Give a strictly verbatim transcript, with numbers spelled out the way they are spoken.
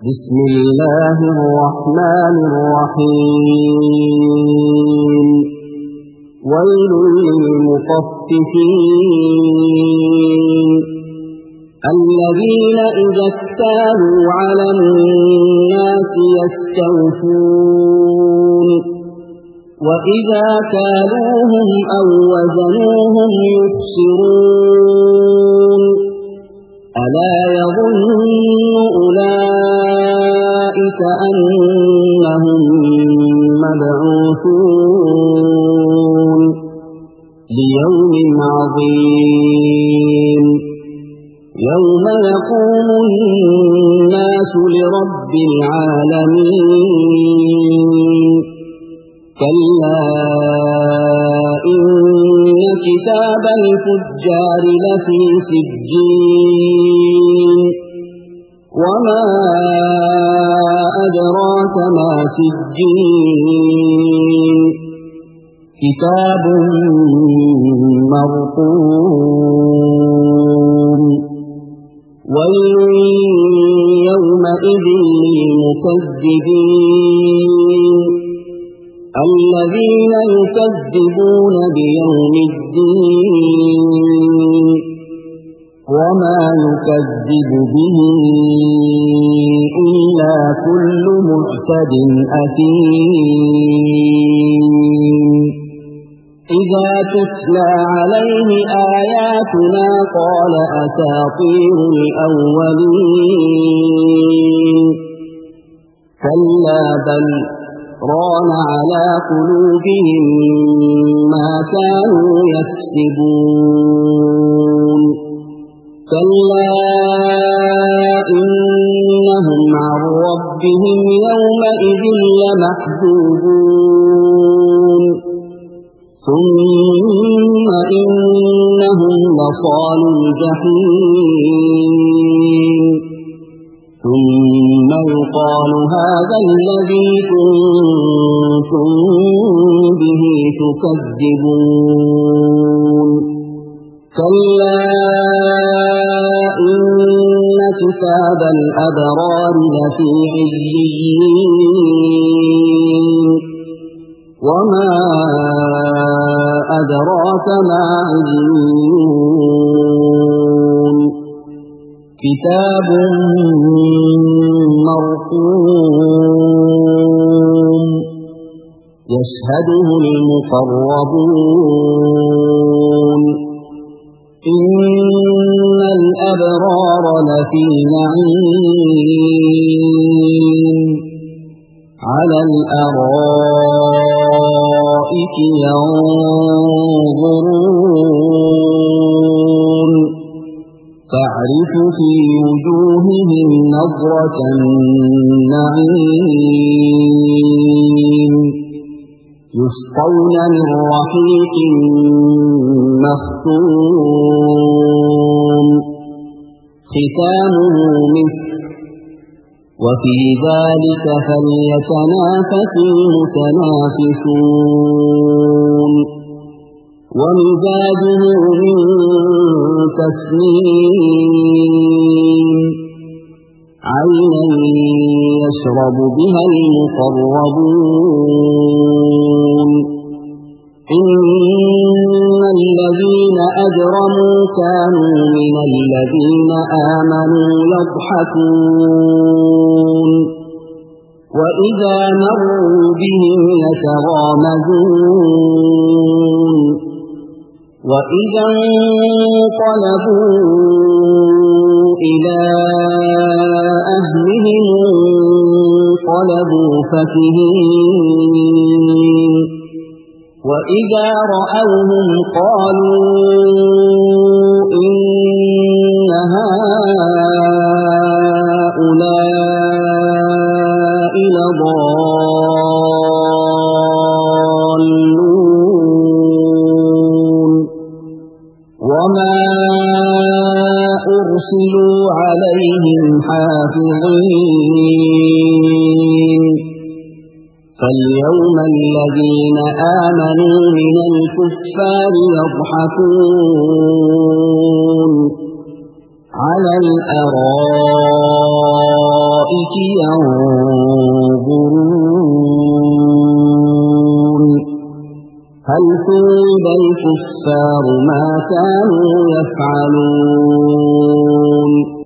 بسم الله الرحمن الرحيم ويل للمطففين الذين إذا اكتالوا على الناس يستوفون وإذا كالوهم أو وزنوهم يخسرون ألا يظن أولئك أنهم مبعوثون ليوم عظيم يوم يقوم الناس لرب العالمين كلا إن كتاب الفجار لفي سجين وما أدراك ما سجين كتاب مرقوم ويل يومئذ للمكذبين الذين يكذبون بيوم الدين وما يكذب به إلا كل معتد أثيم إذا تتلى عليه آياتنا قال أساطير الأولين كلا بل ران على قلوبهم ما كانوا يكسبون كلا إنهم عن ربهم يومئذ لمحجوبون ثم إنهم لصالو الجحيم ثم يقال هذا الذي كنتم به تكذبون كلا إن كتاب الأبرار لفي عليين وما أدراك ما عليون كتاب مرقوم يشهده المقربون إن الأبرار لفي نعيم على الأرائك ينظرون تعرف في وجوههم نظرة النعيم يسقون من رحيق مختوم ختامه مسك وفي ذلك فليتنافس المتنافسون ومزاجه من تسنيم عينا يشرب بها المقربون إن الذين أجرموا كانوا من الذين آمنوا يضحكون وإذا مروا بهم يتغامزون وإذا انقلبوا إلى أهلهم انقلبوا فكهين وإذا رأوهم قالوا إن هؤلاء لضالون وما أرسلوا عليهم حافظين فاليوم الذين آمنوا من الكفار يضحكون على الأرائك الْأَرَائِكِ يَنظُرُونَ هَلْ ثُوِّبَ الْكُفَّارُ مَا كَانُوا يَفْعَلُونَ